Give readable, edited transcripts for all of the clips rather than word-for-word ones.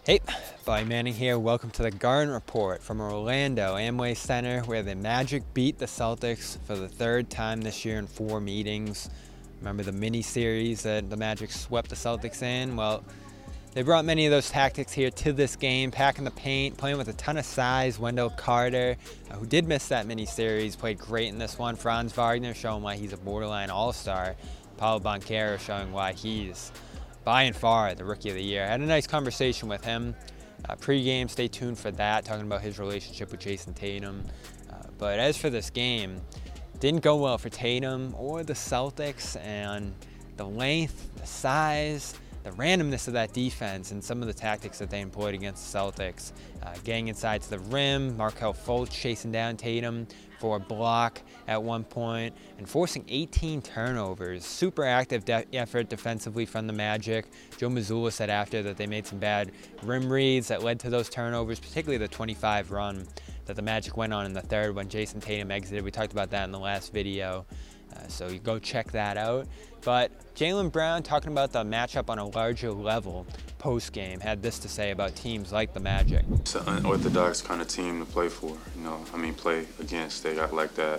Hey, Bobby Manning here. Welcome to the Garden Report from Orlando Amway Center, where the Magic beat the Celtics for the third time this year in 4 meetings. Remember the mini-series that the Magic swept the Celtics in? Well, they brought many of those tactics here to this game, packing the paint, playing with a ton of size. Wendell Carter, who did miss that mini-series, played great in this one. Franz Wagner showing why he's a borderline all-star. Paolo Banchero showing why he's by and far the Rookie of the Year. I had a nice conversation with him pre-game. Stay tuned for that, talking about his relationship with Jason Tatum. But as for this game, didn't go well for Tatum or the Celtics, and the length, the size, the randomness of that defense and some of the tactics that they employed against the Celtics. Getting inside to the rim, Markelle Fultz chasing down Tatum for a block at one point, and forcing 18 turnovers. Super active effort defensively from the Magic. Joe Mazzulla said after that they made some bad rim reads that led to those turnovers, particularly the 25 run that the Magic went on in the third when Jason Tatum exited. We talked about that in the last video, so you go check that out. But Jaylen Brown, talking about the matchup on a larger level post-game, had this to say about teams like the Magic. It's an unorthodox kind of team to play for, play against. They got like that,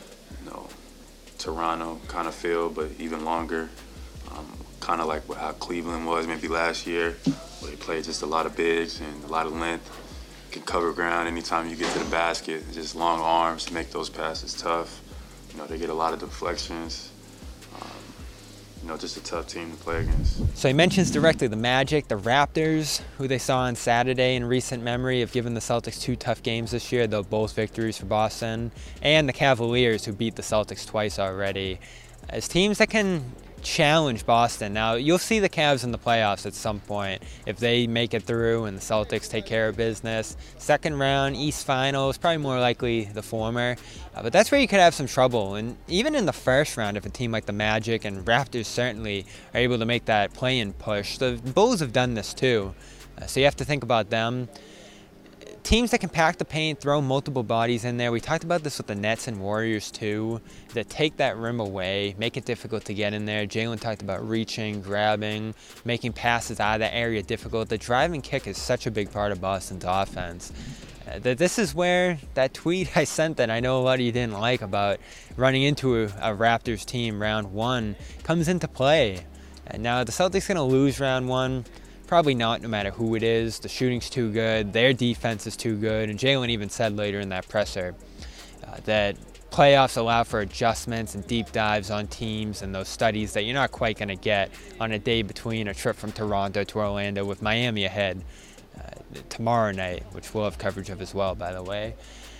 Toronto kind of feel, but even longer. Kind of like how Cleveland was maybe last year, where they played just a lot of bigs and a lot of length. Can cover ground anytime you get to the basket. Just long arms to make those passes tough. They get a lot of deflections. Just a tough team to play against. So he mentions directly the Magic, the Raptors, who they saw on Saturday in recent memory, have given the Celtics 2 tough games this year, though both victories for Boston, and the Cavaliers, who beat the Celtics twice already, as teams that can challenge Boston. Now, you'll see the Cavs in the playoffs at some point if they make it through and the Celtics take care of business. Second round, East Finals, probably more likely the former. But that's where you could have some trouble. And even in the first round, if a team like the Magic and Raptors certainly are able to make that play-in push, the Bulls have done this too. So you have to think about them. Teams that can pack the paint, throw multiple bodies in there. We talked about this with the Nets and Warriors too, that take that rim away, make it difficult to get in there. Jaylen talked about reaching, grabbing, making passes out of that area difficult. The driving kick is such a big part of Boston's offense. This is where that tweet I sent that I know a lot of you didn't like about running into a Raptors team round 1 comes into play. And now the Celtics going to lose round 1. Probably not, no matter who it is. The shooting's too good. Their defense is too good. And Jaylen even said later in that presser that playoffs allow for adjustments and deep dives on teams and those studies that you're not quite going to get on a day between a trip from Toronto to Orlando, with Miami ahead tomorrow night, which we'll have coverage of as well, by the way.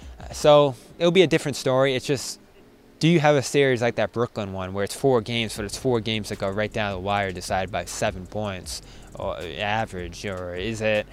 So it'll be a different story. It's just, do you have a series like that Brooklyn one where it's 4 games, but it's 4 games that go right down the wire, decided by 7 points or average? Or is it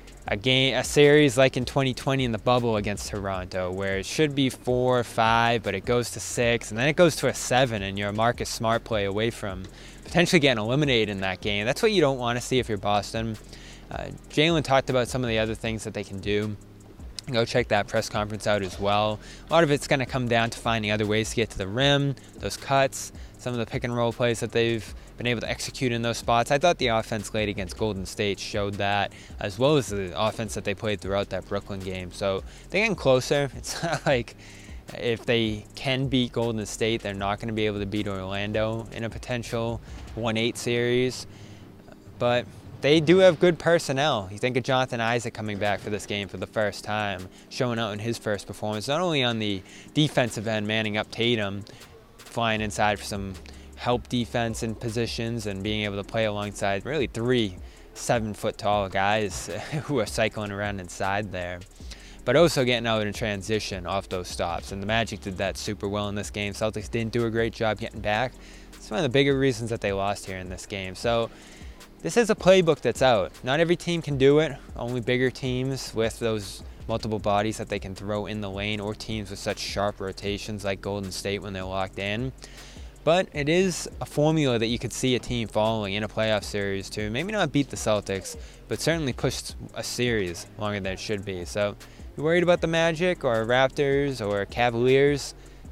a series like in 2020 in the bubble against Toronto, where it should be 4 or 5, but it goes to 6, and then it goes to a 7, and you're a Marcus Smart play away from potentially getting eliminated in that game? That's what you don't want to see if you're Boston. Jaylen talked about some of the other things that they can do. Go check that press conference out as well. A lot of it's going to come down to finding other ways to get to the rim, those cuts, some of the pick and roll plays that they've been able to execute in those spots. I thought the offense late against Golden State showed that, as well as the offense that they played throughout that Brooklyn game. So they're getting closer. It's not like if they can beat Golden State, they're not going to be able to beat Orlando in a potential 1-8 series. But they do have good personnel. You think of Jonathan Isaac coming back for this game for the first time, showing out in his first performance, not only on the defensive end, manning up Tatum, flying inside for some help defense in positions and being able to play alongside really 3 7-foot-tall guys who are cycling around inside there, but also getting out in transition off those stops. And the Magic did that super well in this game. Celtics didn't do a great job getting back. It's one of the bigger reasons that they lost here in this game. So this is a playbook that's out. Not every team can do it. Only bigger teams with those multiple bodies that they can throw in the lane, or teams with such sharp rotations like Golden State when they're locked in. But it is a formula that you could see a team following in a playoff series to maybe not beat the Celtics, but certainly push a series longer than it should be. So if you're worried about the Magic or Raptors or Cavaliers,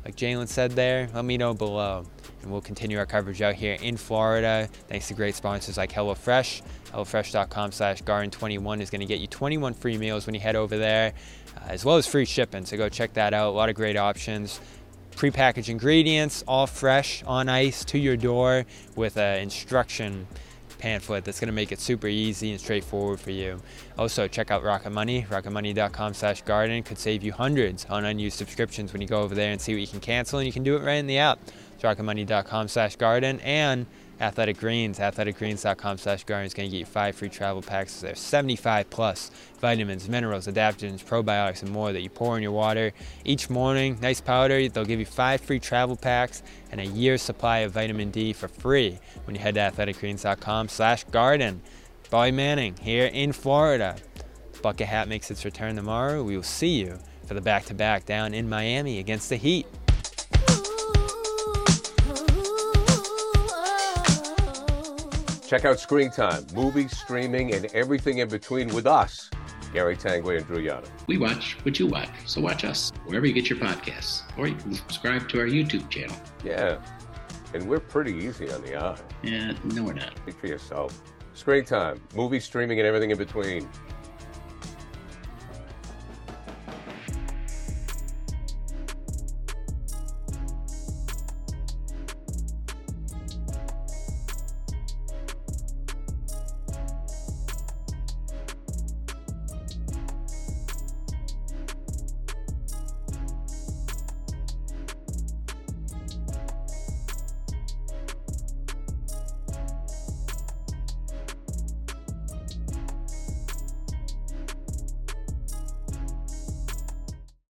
like Jalen said there, let me know below. And we'll continue our coverage out here in Florida. Thanks to great sponsors like HelloFresh. HelloFresh.com/Garden21 is going to get you 21 free meals when you head over there, as well as free shipping. So go check that out. A lot of great options. Prepackaged ingredients, all fresh on ice to your door with an instruction pamphlet that's going to make it super easy and straightforward for you. Also, check out Rocket Money. RocketMoney.com/garden could save you hundreds on unused subscriptions when you go over there and see what you can cancel, and you can do it right in the app. It's RocketMoney.com/garden, and Athletic Greens. AthleticGreens.com/garden is going to get you 5 free travel packs. There's 75 plus vitamins, minerals, adaptogens, probiotics, and more that you pour in your water each morning. Nice powder. They'll give you 5 free travel packs and a year's supply of vitamin D for free when you head to AthleticGreens.com/garden. Bobby Manning here in Florida. Bucket Hat makes its return tomorrow. We will see you for the back-to-back down in Miami against the Heat. Check out Screen Time, movies, streaming, and everything in between with us, Gary Tanguay and Drew Young. We watch what you watch, so watch us wherever you get your podcasts, or you can subscribe to our YouTube channel. Yeah, and we're pretty easy on the eye. Yeah, no, we're not. Speak for yourself. Screen Time, movies, streaming, and everything in between.